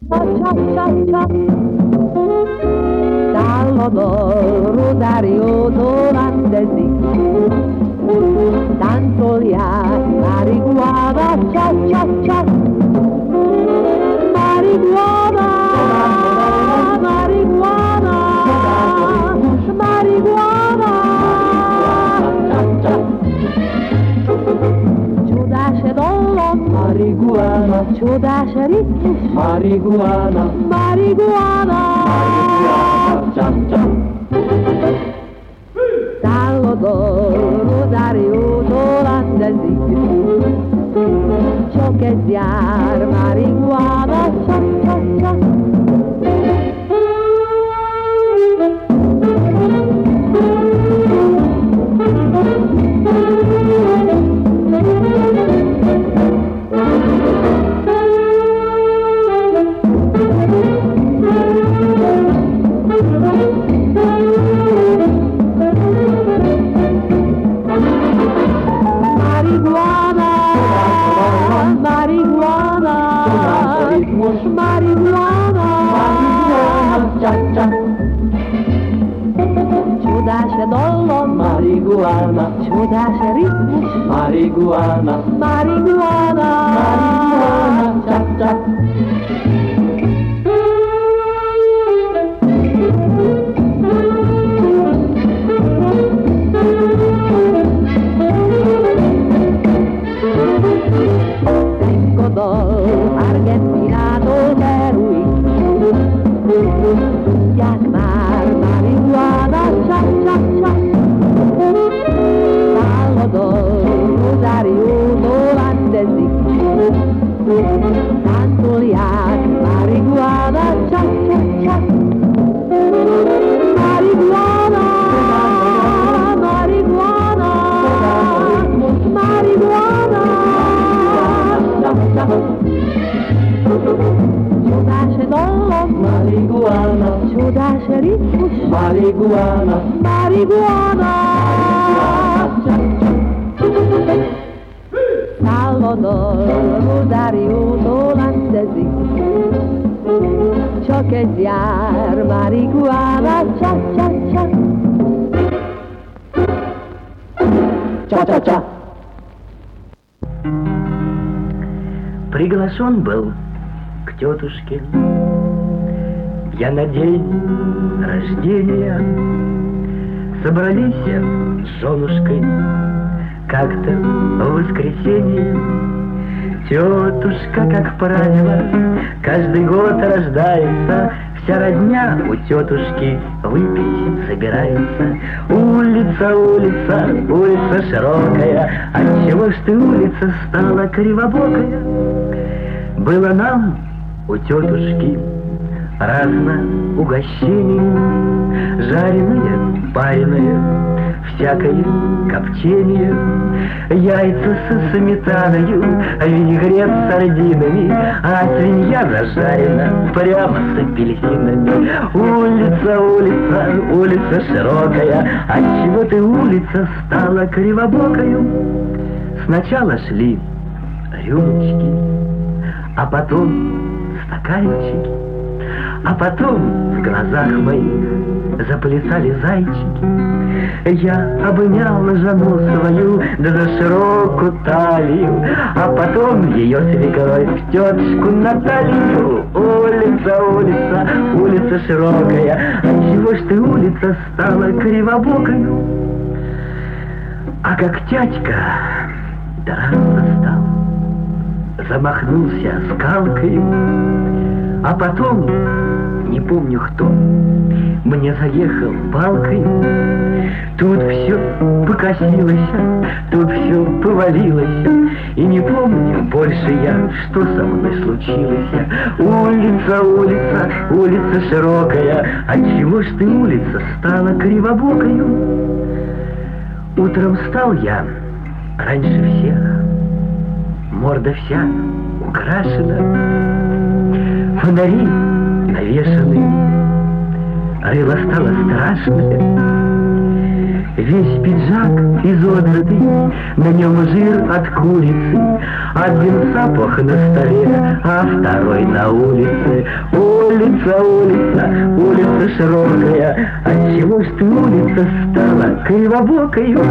Dall'odore d'aria odorantezik, táncolják marihuana, csa-csa-csa. Marihuana, marihuana, marihuana. Csodás dallam, marihuana, csodás ritmus, marihuana, marihuana. Dall'odore d'aria odorantezik, csak egy jár marihuana, csa-csa-csa. Csodás dallam, marihuana, csodás ritmus, marihuana, marihuana, marihuana, csa-csa. Dal Argentinától Peruig, tudják már marihuana, csa-csa-csa. Salvador Rosario-tól Andezik, táncolják marihuana, csa-csa-csa. Marihuana, marihuana, marihuana. Csodás dallam, marihuana, csodás ritmus, marihuana, marihuana. Salvador Rosario-tól Andezik, csak egy jár marihuana, csa-csa-csa. Csa-csa-csa. Приглашен был к тетушке я на день рождения. Собрались с женушкой как-то в воскресенье. Тетушка, как правило, каждый год рождается. Вся родня у тетушки выпить собирается. Улица, улица, улица широкая, отчего ж ты, улица, стала кривобокая? Было нам у тетушки разно угощений, жареные, пареные, всякое копчение, яйца со сметаною, винегрет с сардинами, а свинья зажарена прямо с апельсинами. Улица, улица, улица широкая, отчего ты, улица, стала кривобокою? Сначала шли рюмочки, а потом стаканчики, а потом в глазах моих заплясали зайчики. Я обняла жену свою, да за широкую талию, а потом ее свекровь тетушку Наталью. Улица, улица, улица широкая, отчего ж ты, улица, стала кривобокою? А как дядька драться стал, замахнулся скалкой, а потом, не помню кто, мне заехал палкой. Тут все покосилось, тут все повалилось, и не помню больше я, что со мной случилось. Улица, улица, улица широкая, отчего ж ты, улица, стала кривобокою? Утром встал я раньше всех, морда вся украшена, фонари навешаны, рыло стало страшное. Весь пиджак изодрытый, на нем жир от курицы. Один запах на столе, а второй на улице. Улица, улица, улица широкая, отчего ж ты, улица, стала кривобокою?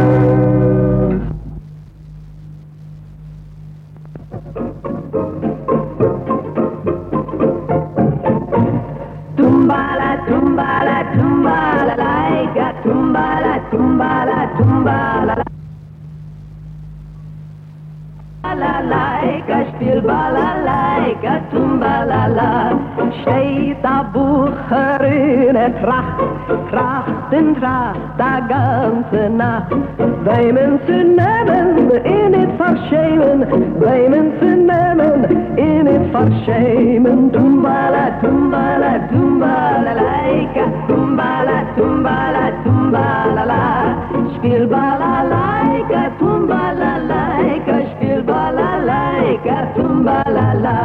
Tumbala, tumbala, tumbala, laica, tumbala, tumbala, tumbala, la laica, spiel balalaika, tumbala, steht a Bucher in der Tracht, Tracht in Tracht, da ganze Nacht. Bei men zu nehmen, in it verschämen, bei men zu nehmen, in it verschämen. Tumbala, tumbala, tumbala, laika, tumbala, tumbala, tumbala, la. Spiel balalaika, tumbala, laika, spiel balalaika, tumbala, la.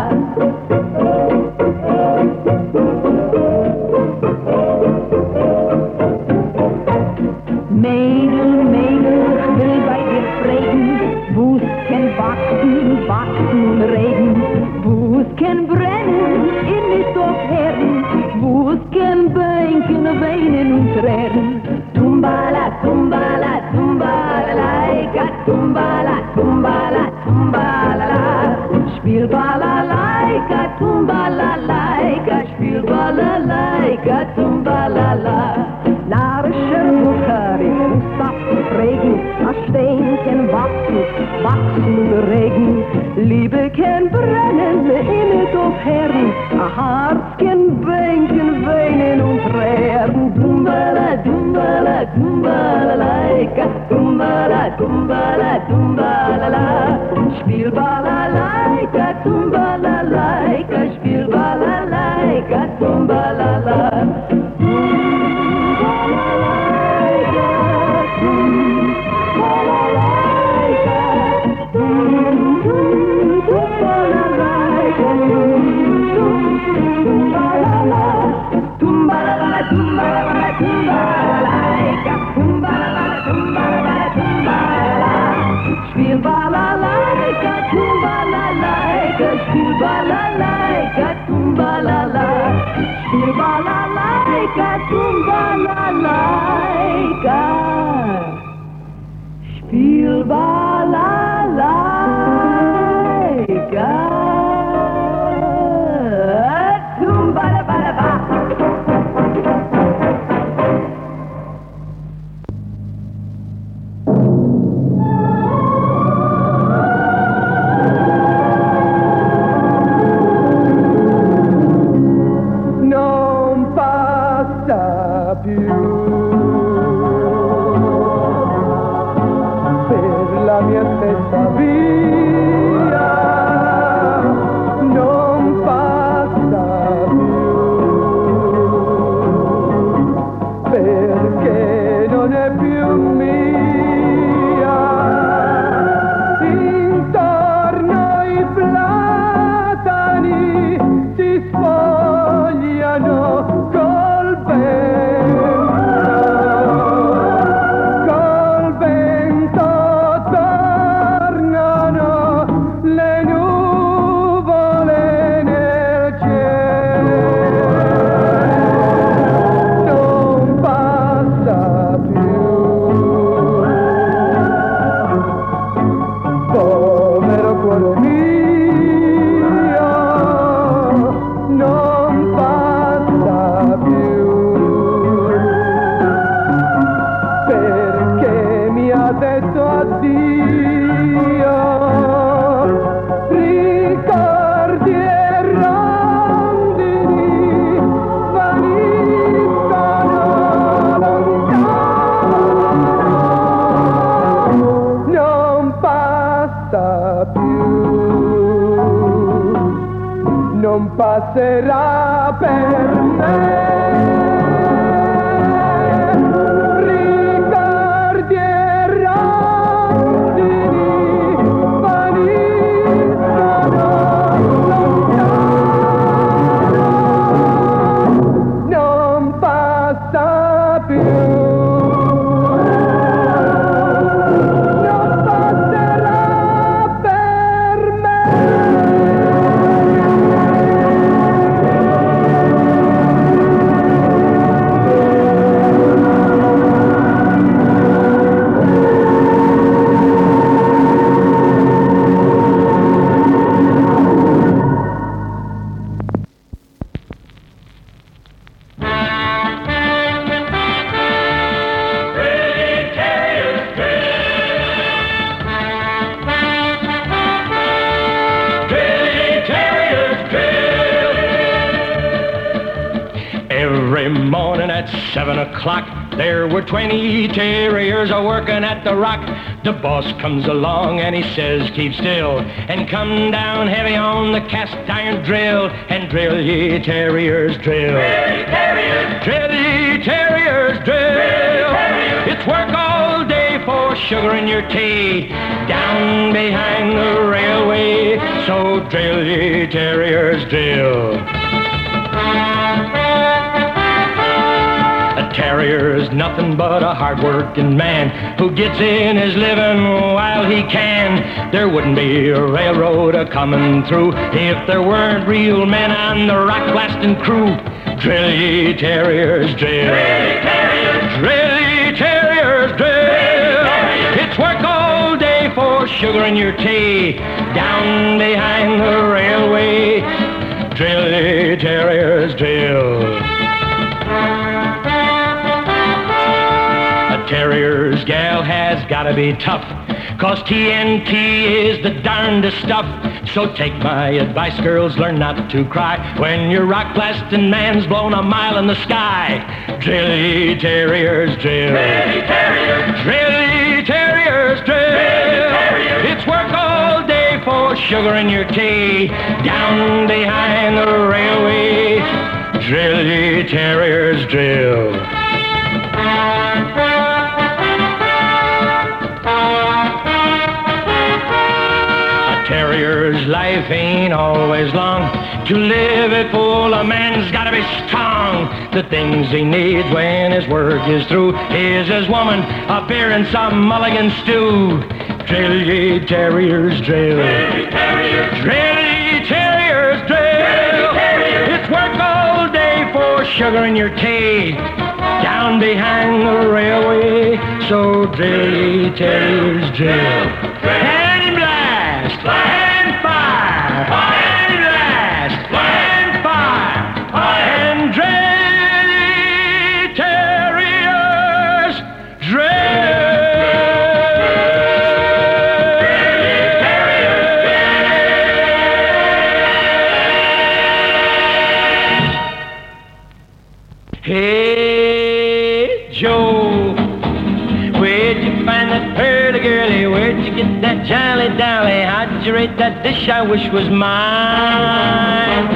Mädel, Mädel, will bei dir fragen, wo's kann wachsen, wachsen, regen, wo's kann brennen, in die Stoffherden, wo's kann bänken, weinen und tränen. Tumbala, tumbala, tumbala, laika, tumbala, tumbala, tumbala, la. Spiel balalaika, tumbala, laika, spiel balalaika, tumbala, la. Narischer Buchari, Fußsaft, Regen, a Stein kann wachsen, wachsen, Regen. Liebe kann brennen, in it auf Herden, a Herz kann bänken, weinen und tränen. Tumbala, tumbala, tumbala, laika, tumbala, tumbala, tumbala, la. Spiel balalaika, tumbala, laika, spiel balalaika, tumbala, la. Spiel balalaika, tumbalaika, spiel balalaika, tumbalala. Spiel balalaika, tumbalaika. Spiel balalaika, tumbalala. Non passerà per me. Ricordi errandi vaniscono lontano, non passa più. at 7 o'clock, there were 20 terriers a-working at the rock. The boss comes along and he says, keep still, and come down heavy on the cast iron drill, and drill ye terriers, drill. Drill ye terriers, drill ye terriers, drill. It's work all day for sugar in your tea, down behind the railway, so drill ye terriers, drill. A terrier's nothing but a hard-working man who gets in his living while he can. There wouldn't be a railroad a-coming through if there weren't real men on the rock blasting crew. Drill ye terriers, drill. Drill ye terriers, drill ye terriers, drill. It's work all day for sugar in your tea, down behind the railway. Drill ye terriers, drill. A terrier's gal has gotta be tough, 'cause TNT is the darndest stuff. So take my advice, girls, learn not to cry when your rock blasting man's blown a mile in the sky. Drill ye terriers, drill. Drill ye terriers, drill ye terriers, drill. It's work all day for sugar in your tea, down behind the railway. Drill ye terriers, drill. A terrier's life ain't always long. To live it full, a man's gotta be strong. The things he needs when his work is through is his woman, a beer and some mulligan stew. Drill ye terriers, drill. Drill ye terriers, drill ye terriers, drill. It's work all day for sugar in your tea, down behind the railway. So drill ye terriers, drill. And blast, and fire, and blast, and fire, and drill ye terriers, drill. Hey, Joe, where'd you find that pretty girlie? Where'd you get that jolly dolly? How'd you rate that dish I wish was mine?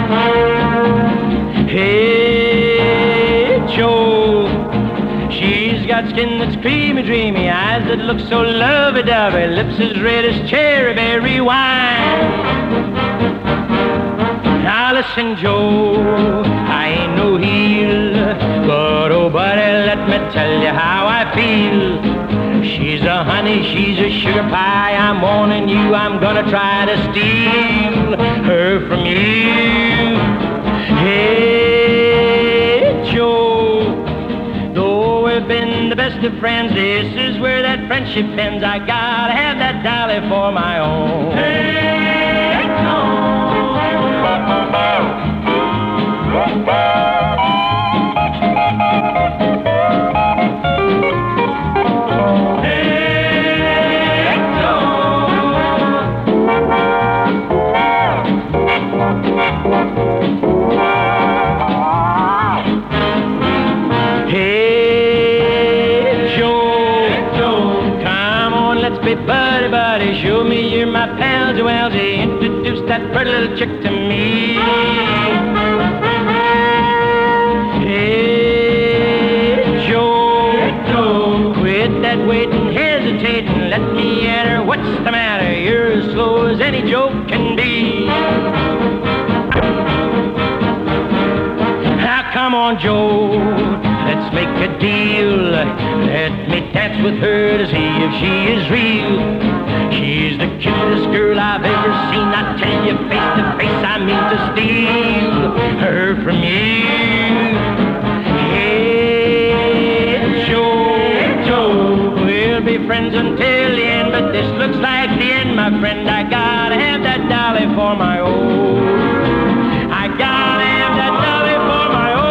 Hey, Joe, she's got skin that's creamy, dreamy, eyes that look so lovey-dovey, lips as red as cherry berry wine. Now listen, Joe, I ain't no heel, but oh buddy, let me tell you how I feel. She's a honey, she's a sugar pie, I'm warning you, I'm gonna try to steal her from you. Hey, Joe, though we've been the best of friends, this is where that friendship ends. I gotta have that dolly for my own. Hey, Joe. Buddy, buddy, show me you're my pal, Joelzy. Introduce that pretty little chick to me. Hey, Joe, quit that waiting, hesitating. Let me at her. What's the matter? You're as slow as any joke can be. Now, come on, Joe. Let's make a deal. Let me dance with her to see if she is real. She's the cutest girl I've ever seen. I tell you face to face, I mean to steal her from you. Hey, Joe, we'll be friends until the end, but this looks like the end, my friend. I gotta have that dolly for my own. I gotta have that dolly for my own.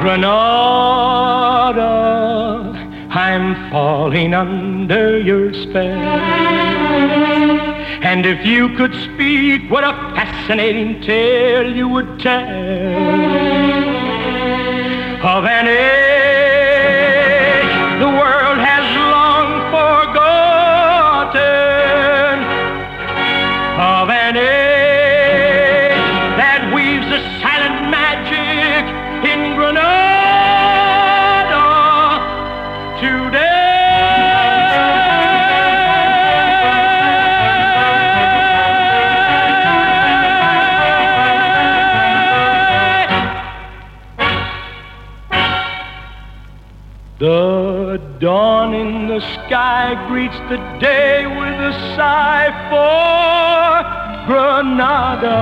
Granada, I'm falling under your spell. And if you could speak, what a fascinating tale you would tell of an age the world has long forgotten, of an age that weaves a silent magic in Granada today. The dawn in the sky greets the day with a sigh for Granada,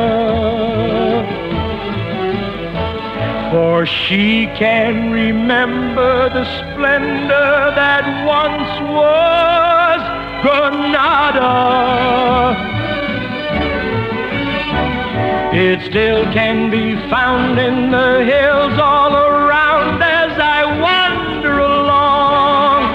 for she can remember the splendor that once was Granada. It still can be found in the hills all around as I wander along,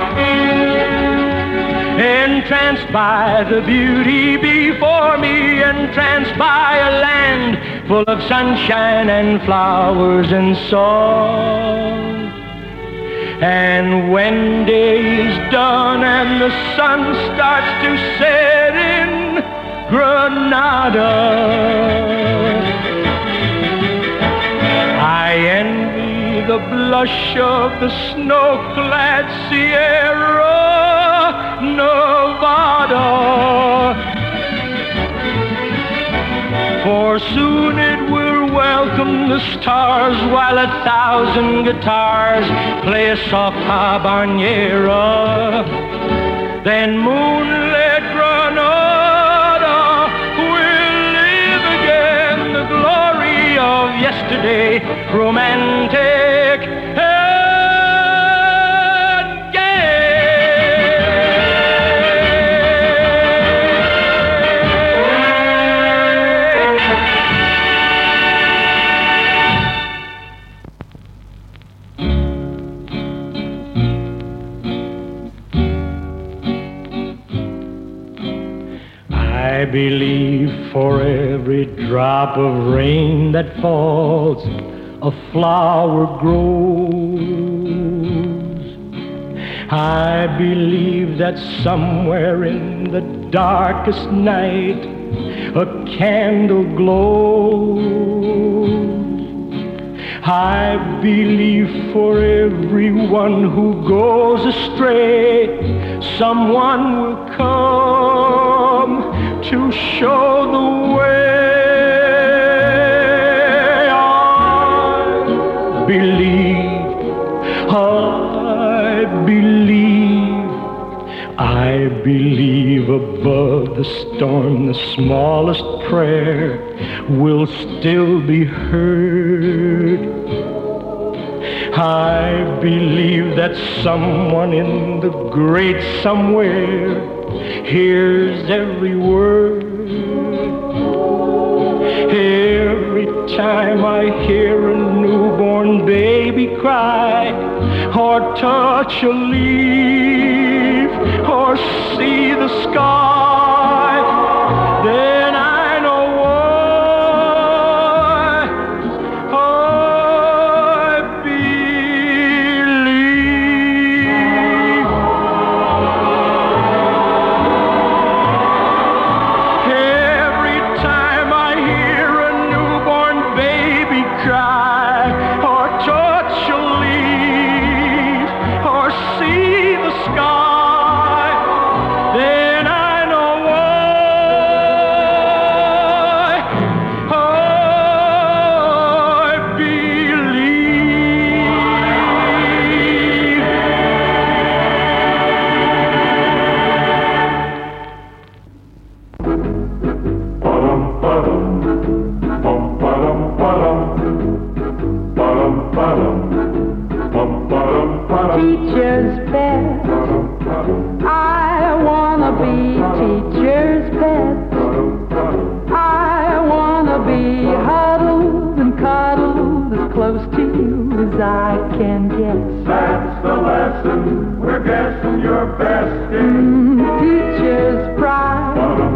entranced by the beauty before me, entranced by a land full of sunshine and flowers and song. And when day is done and the sun starts to set in Granada, I envy the blush of the snow-clad Sierra Nevada, for soon it will welcome the stars while 1,000 guitars play a soft habanera. Then moonlit Granada will live again the glory of yesterday, romantic and I believe for every drop of rain that falls, a flower grows. I believe that somewhere in the darkest night, a candle glows. I believe for everyone who goes astray, someone will come to show the way. I believe above the storm the smallest prayer will still be heard. I believe that someone in the great somewhere hears every word. Every time I hear a newborn baby cry, or touch a leaf, or see the sky, then I know why I believe. Every time I hear a newborn baby cry, or touch a leaf, or see the sky, then I know why I believe. Teacher's pet, I wanna be teacher's pet. I wanna be huddled and cuddled as close to you as I That's the lesson we're guessing you're best in. Teacher's pride.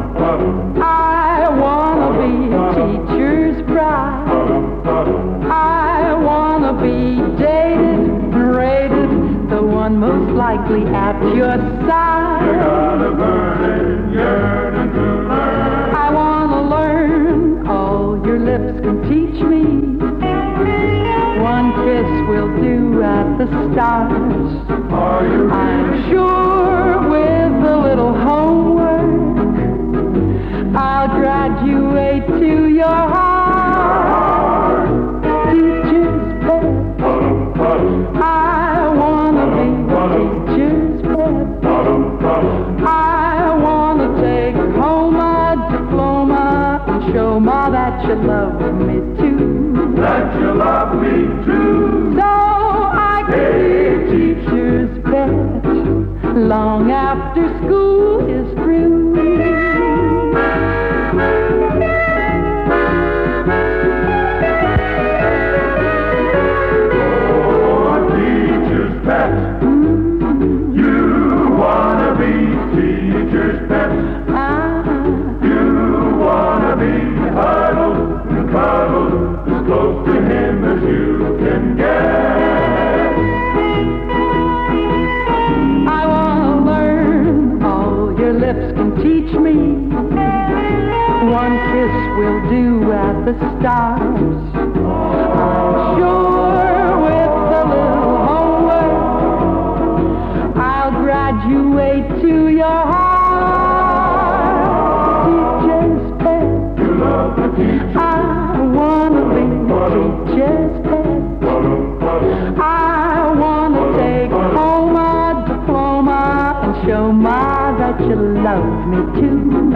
I wanna be teacher's bride. I wanna be dated, rated, the one most likely at your side. You got a burning yearning to learn. I wanna learn, all your lips can teach me. One kiss will do at the stars. Are you I'm sure with a little homework, I'll graduate to your heart. Teacher's pet. I wanna be teacher's pet. I wanna take home a diploma and show Ma that you love me too. that you love me too? So I can be teacher's pet long after school is through. Oh, teacher's pet. You wanna be teacher's pet. You wanna be huddled and cuddled as close to him as you can get. I wanna learn, all your lips can teach me. One kiss will do at the stars. I'm sure with a little homework, I'll graduate to your heart. Teacher's pet. You love the teacher. I wanna be teacher's pet. I wanna take home a diploma and show Ma that you love me too.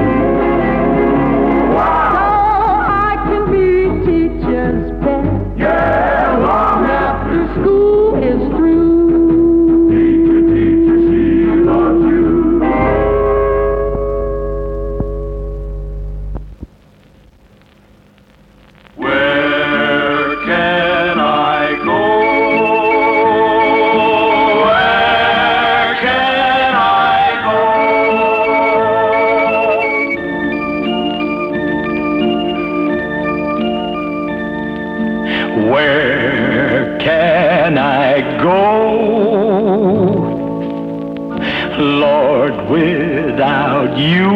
So I can be teacher's pet Yeah, long after school is through. Teacher, teacher, she loves you. Where can I go? Where can I go? Where can I go, Lord, without you?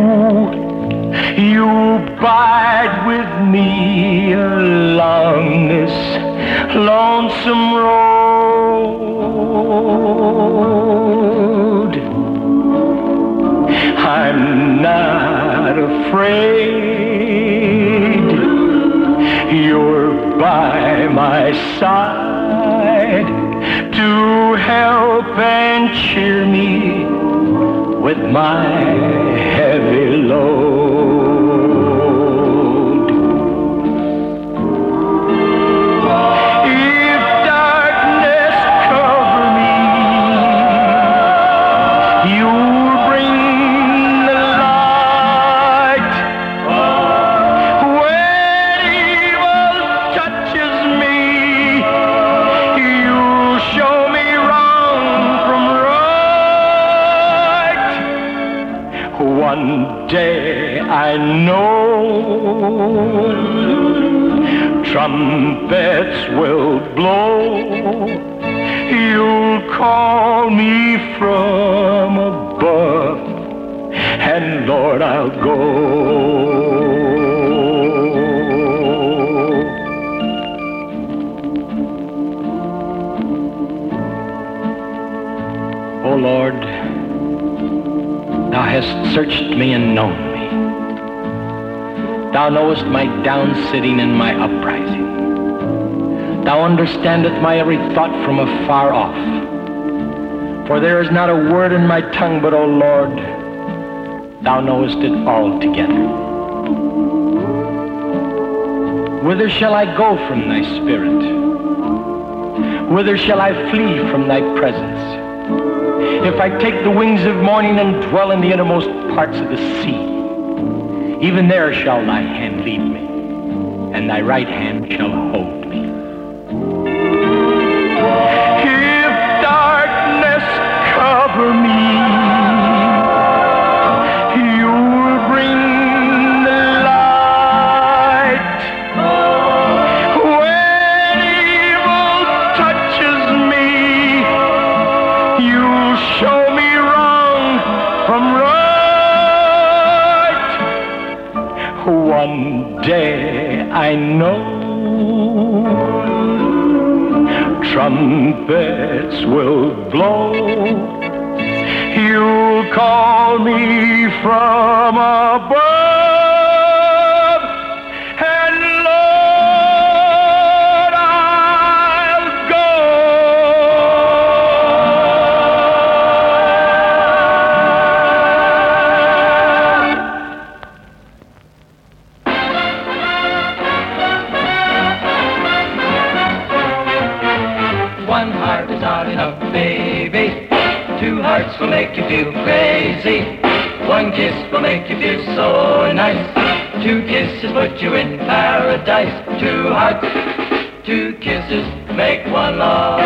You bide with me along this lonesome road. I'm not afraid. You're by my side to help and cheer me with my heavy load. If darkness cover me, you'll bring the light. When evil touches me, you'll show me wrong from right. One day I know trumpets will blow. You'll call me from above, and Lord, I'll go. O Lord, Thou hast searched me and known me. Thou knowest my down-sitting and my uprising. Thou understandest my every thought from afar off. For there is not a word in my tongue, but, O Lord, Thou knowest it altogether. Whither shall I go from Thy Spirit? Whither shall I flee from Thy presence? If I take the wings of morning and dwell in the innermost parts of the sea, even there shall Thy hand lead me, and Thy right hand shall hold me. If one day I know trumpets will blow. You'll call me from above, and Lord, I'll go. One heart is not enough, baby. Two hearts will make you feel crazy. One kiss will make you feel so nice. Two kisses put you in paradise. Two hearts, two kisses make one love.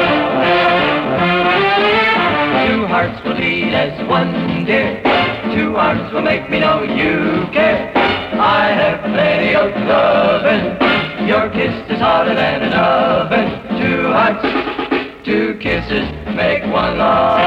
Two hearts will beat as one, dear. Two arms will make me know you care. I have plenty of lovin'. Your kiss is hotter than an oven. Two hearts, two kisses make one love.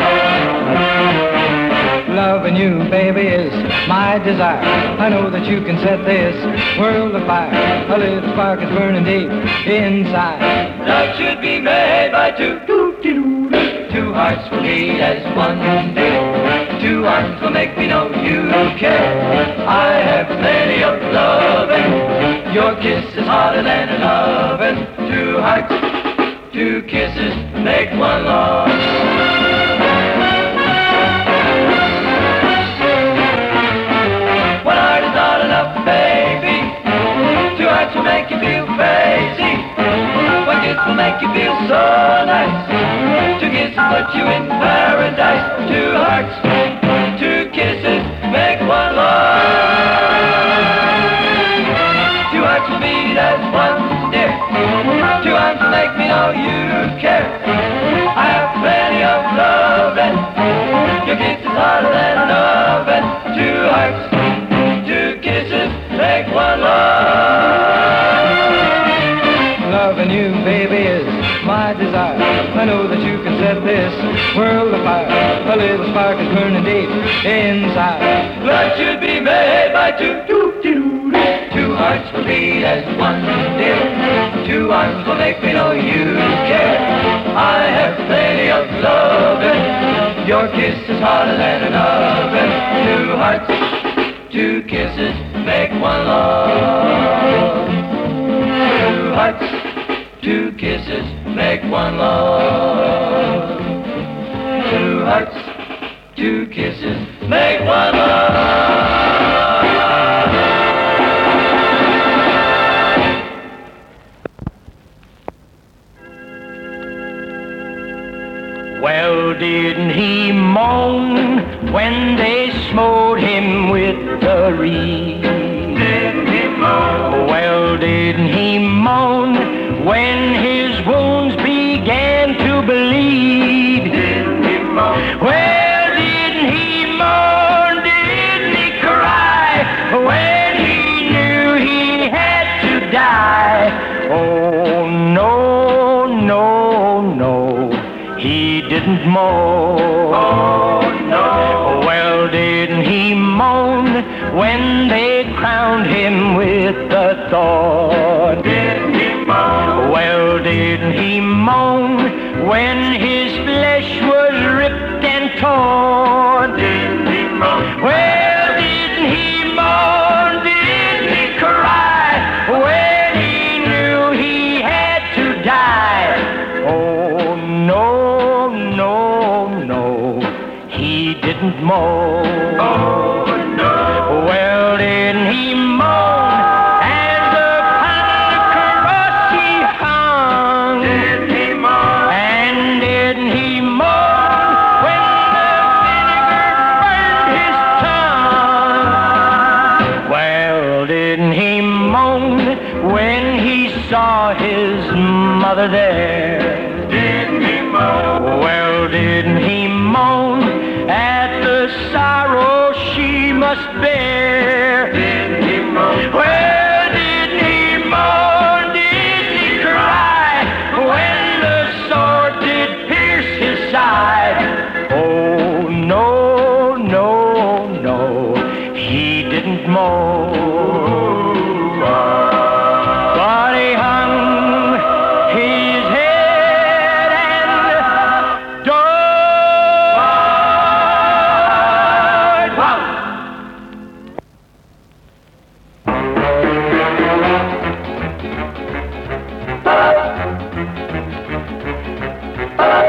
Loving you, baby, is my desire. I know that you can set this world afire. A little spark is burning deep inside. Love should be made by two. Two hearts will beat as one, dear. Two arms will make me know you care. I have plenty of loving. Your kiss is hotter than an oven. Two hearts, two kisses make one love. One heart is not enough, baby. Two hearts will make you feel crazy. One kiss will make you feel so nice. Two kisses put you in paradise. Two hearts, two kisses make one love. Two hearts will beat as one, dear. Two arms will make me know you care. I have plenty of loving. Your kiss is hotter than an oven. Two hearts, two kisses make one love. Loving you, baby, is my desire. I know that you can set this world afire. A little spark is burning deep inside. Blood should be made by two. Two hearts will beat as one, dear. Two arms will make me know you care. I have plenty of loving. Your kiss is hotter than an oven. Two hearts, two kisses make one love. Two hearts, two kisses make one love. Two hearts, two kisses make one love. Well, didn't he moan when they smote him with the reed? Didn't he moan? Well, didn't he moan when his wounds began to bleed? Didn't he moan? Well, didn't he moan? Didn't he cry when he knew he had to die? Oh, no, no, no. He didn't moan. Oh, no. Well, didn't he moan when they crowned him with the thorn? Didn't he moan? Well, didn't he moan when his flesh was ripped and torn? Didn't he moan? Well, didn't he moan? Didn't he cry when he knew he had to die? Oh, no. He didn't moan. Oh, no. Well, didn't he moan as upon the cross he hung? Didn't he moan? And didn't he moan when the vinegar burned his tongue? Well, didn't he moan when he saw his mother there? Didn't he moan? Well, didn't he moan at the sorrow she must bear? Didn't he moan? Well, didn't he moan? Didn't he cry when the sword did pierce his side? Oh, no, no, no, he didn't moan.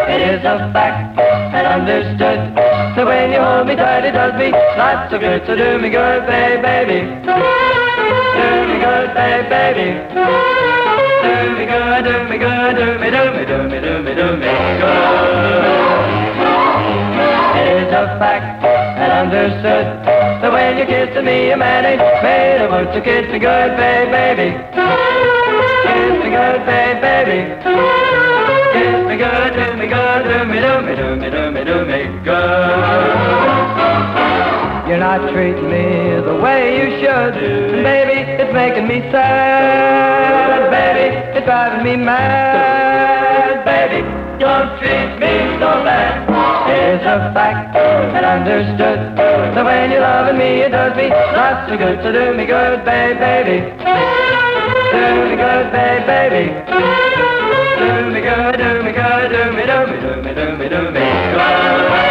It is a fact and understood that when you hold me tight, it does me lots of good. So do me good, baby. Do me good, baby. Do me good, do me good, do me, do me, do me, do me, do me good. It is a fact and understood that when you're kissing me, a man ain't made of wood. So kiss me good, baby. Kiss me good, baby. Kiss me good, do me good, do me, do me, do me, do me, do me good. You're not treating me the way you should, baby. It's making me sad, baby. It's driving me mad, baby. Don't treat me so bad. It's a fact and understood that when you're loving me, it does me lots of good. So do me good, baby. Do me good, baby. Do me good, do me good, do me, do me, do me, do me, do me good.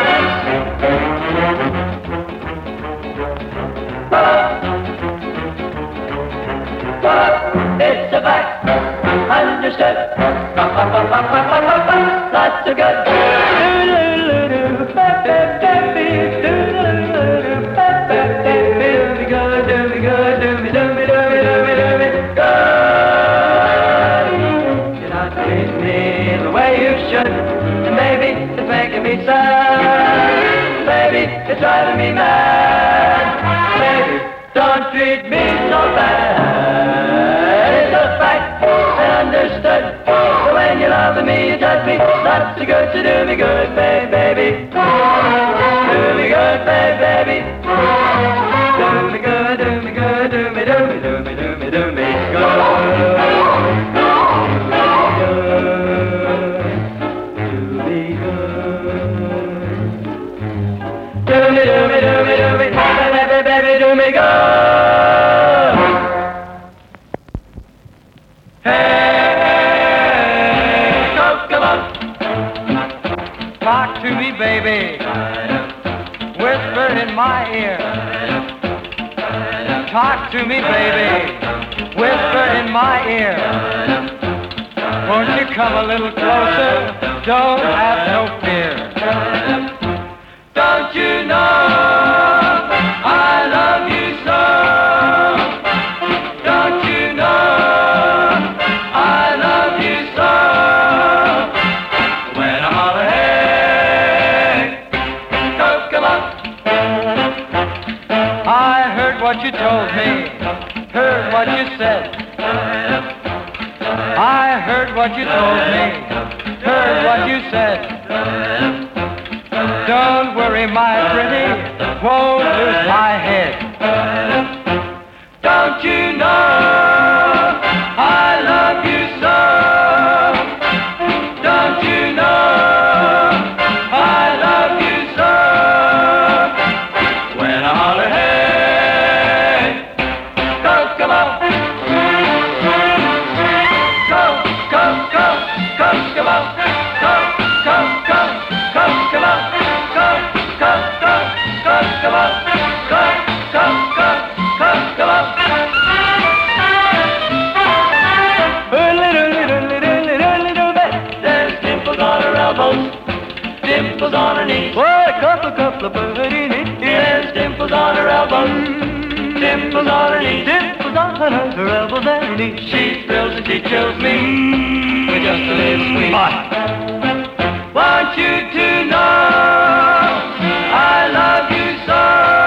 It's a fact, understood. Lots of good. Do me good, do me good, do me, do me, do me, do me, do me good. You're not treating me the way you should, and baby, it's making me sad. Baby, it's driving me mad. Baby, don't treat me so bad. It's a fact and understood. So when you're loving me, you touch me. Lots of good to do me good, baby. Do me good, baby. Do me good, do me good, do me, do me, do me, do me, do me good. Do me, do me, do me, do me, baby, do me good. Hey, come on. Talk to me, baby. Whisper in my ear. Talk to me, baby. Whisper in my ear. Won't you come a little closer? Don't have no fear. Don't you know I love you so? Don't you know I love you so? When I holler, hey, come on. I heard what you told me, heard what you said. I heard what you told me, heard what you said. Don't worry, my pretty, won't lose my head. Don't you know I love you so? Don't you know I love you so? When I holler, hey, come on. Come on. There's dimples on her elbows, dimples on her knees. What a couple of birdie knees. There's dimples on her elbows, dimples on her knees. Dimples on her elbows and her knees. She thrills and she chills me with just a little sweet. Want you to know I love you so.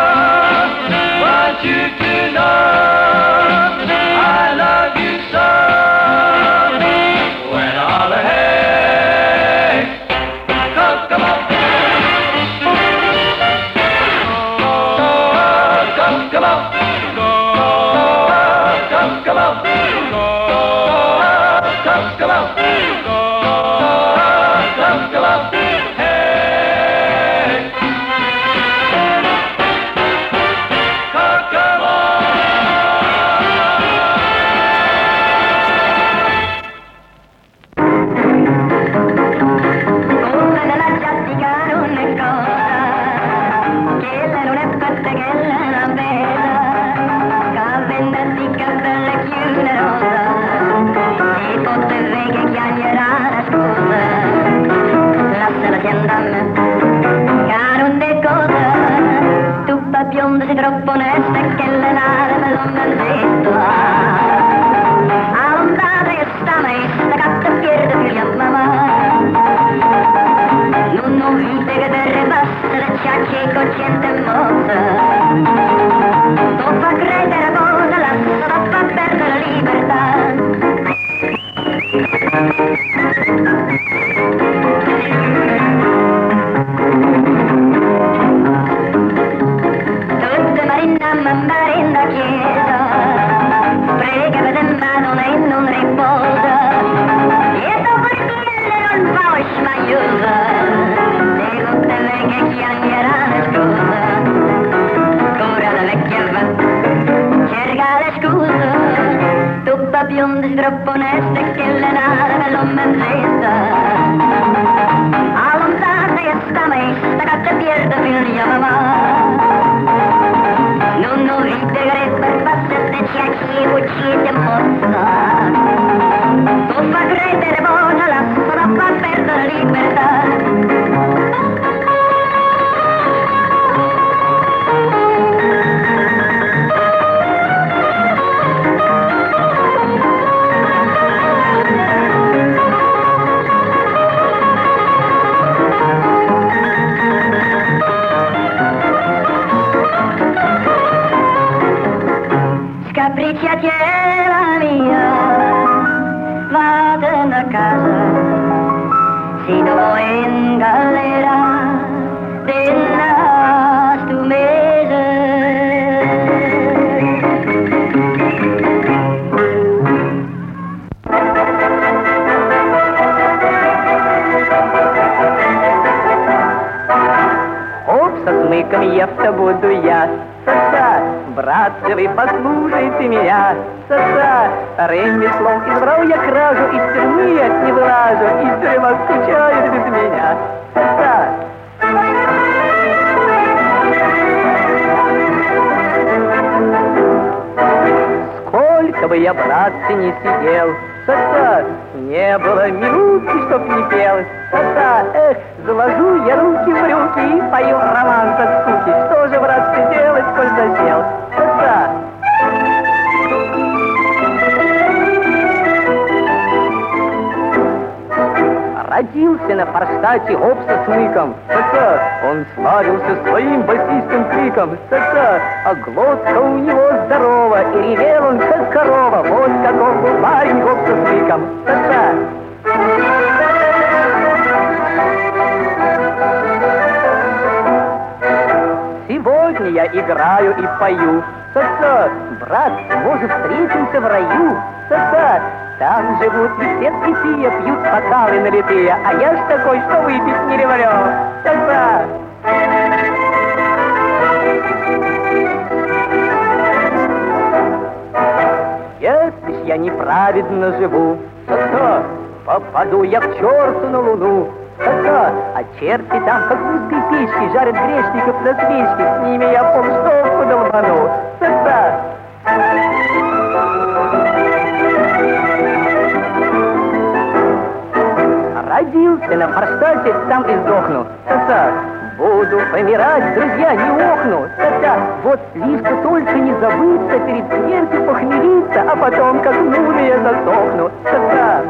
Want you to know I love you so. When I holler, hey, come on. Come on. Come on. Come on. Come on. Hey. che cosciente mossa. Non fa credere cosa la fa perdere la libertà. Tutte marina mandare da chiesa, prega per le mani e non riposa, e dopo il cielo non fa smagliosa, le tutte le che chiacchierano scusa, ora la vecchia va, cerca la scusa, tutta bionda e troppo onesta che le nare me lo mezzetta, allontanate e sta mesta che te pierde figlia mamma. Non ride che per passare c'è chi uccide mossa. Tu fa credere buona la sola fa perdere libertà. Scapricciatiera mia, vado a casa, si dopo in galera della stu mese. Оп, со смыком я-то буду я. Са-са, братцы, вы послушайте меня. Са-са, ремеслом избрал я кражу, из тюрьмы я не вылажу, и тюрьма скучает без меня. Са-са. Сколько бы я, братцы, не сидел, Са-са, не было минутки, чтоб не пел. Са-са, эх, заложу я руки в брюки и пою роман от скуки. Что же, братцы, делать, коль засел? Са-са. Родился на форштате гоп со смыком. Са-са, он славился своим басистым криком. Са-са, а глотка у него здорова, и ревел он, как корова. Вот каков был парень гоп со смыком. Са-са. Сегодня я играю и пою. Са-са, брат, может, встретимся в раю. Са-са, там живут и все святые, пьют бокалы налитые, а я ж такой, что выпить не ревлю. Са-са. Если ж я неправедно живу, Са-са, попаду я к черту на луну. Са-са, а черти там, как в узкой печке, жарят грешников на свечке, с ними я полштовку долбану. Са-са. Родился на форштате, там и сдохну. Са-са, буду помирать, друзья, не охну. Са-са, вот лишь бы только не забыться, перед смертью похмелиться, а потом как мумия засохну. Са-са.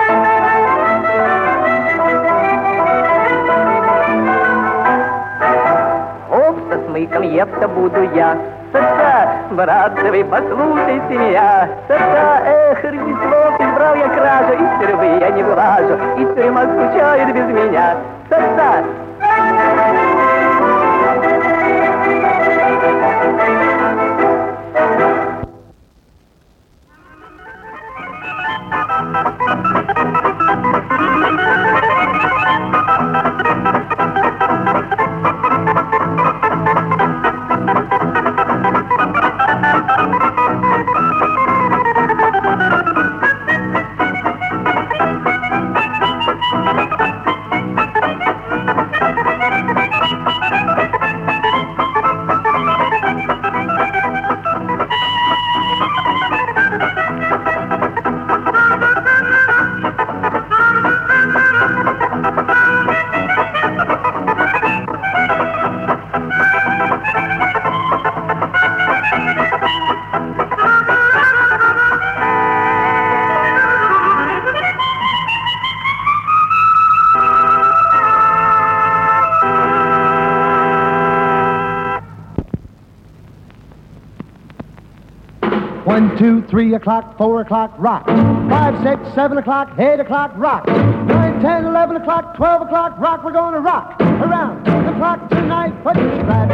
Оп, со смыком ев-то буду я. Са-са, братцы, вы послушайте меня. Са-са, эх, ремеслом избрал я кражу, из тюрьмы я не вылажу, и тюрьма скучает без меня. Са-са. 1, 2, 3 o'clock, 4 o'clock, rock. 5, 6, 7 o'clock, 8 o'clock, rock. 9, 10, 11 o'clock, 12 o'clock, rock. We're gonna rock around the clock tonight. Put your glad